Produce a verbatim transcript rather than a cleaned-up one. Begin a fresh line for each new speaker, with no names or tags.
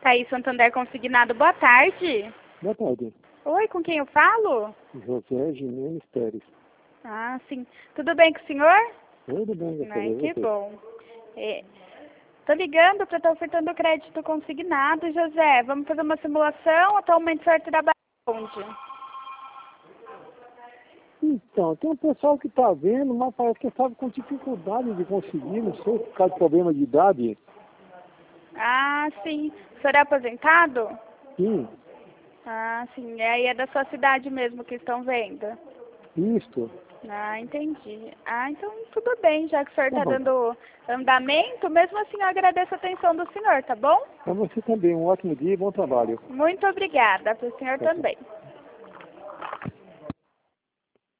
Thaís Santander Consignado, boa tarde.
Boa tarde.
Oi, com quem eu falo?
José Jimenez Pérez.
Ah, sim. Tudo bem com o senhor?
Tudo bem, graças a
Ai,
Deus.
que bom. É, tô ligando para estar ofertando crédito consignado, José. Vamos fazer uma simulação. Atualmente o senhor trabalha onde?
Então, tem um pessoal que está vendo, mas parece que estava com dificuldade de conseguir, não sei, por causa de problema de idade.
Ah, sim. O senhor é aposentado?
Sim,
Ah, sim. E aí é da sua cidade mesmo que estão vendo?
isto.
Ah, entendi. Ah, então tudo bem, já que o senhor
Tá
está
bom.
dando andamento, mesmo assim eu agradeço a atenção do senhor, tá bom?
Para você também, um ótimo dia e bom trabalho.
Muito obrigada, para o senhor
Tchau, tchau.
também.